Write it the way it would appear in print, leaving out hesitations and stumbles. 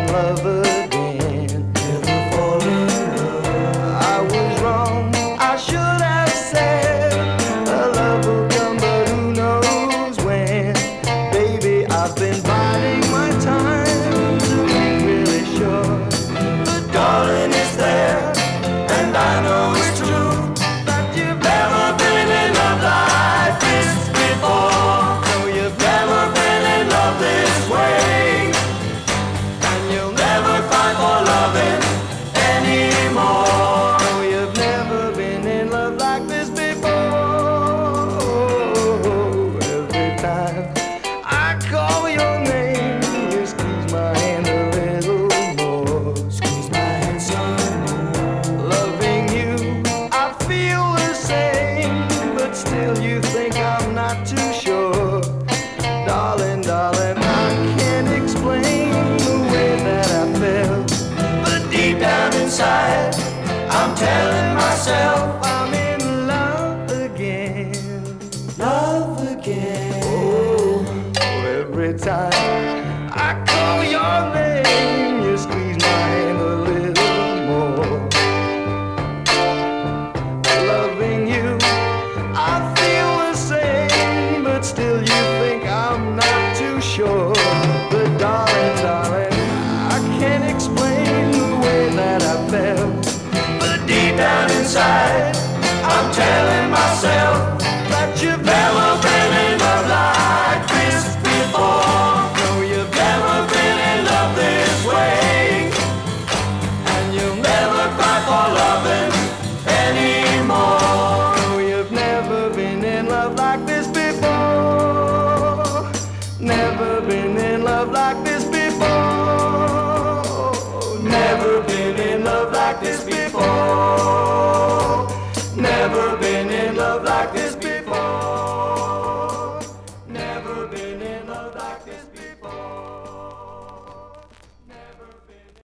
love again. Never fall in love. I was wrong, I should have said a love will come, but who knows when. Baby, I've been biding my time to be really sure. But darling, it's there, and I know it's true, that you've never been in love like this before. No, you've never been in love this way, and you'll never find more loving anymore. No, you've never been in love like this before. Every time I call your name, you squeeze my hand a little more. Squeeze my hand some more. Loving you, I feel the same, but still you think I'm not too sure. Darling, darling, I can't explain the way that I felt, but deep down inside, I'm telling myself I'm in love again. Love again. Oh, every time I call your name, you squeeze my hand a little more. Loving you, I feel the same, but still you think I'm not too sure. But darling, darling, I can't explain the way that I felt, but deep down inside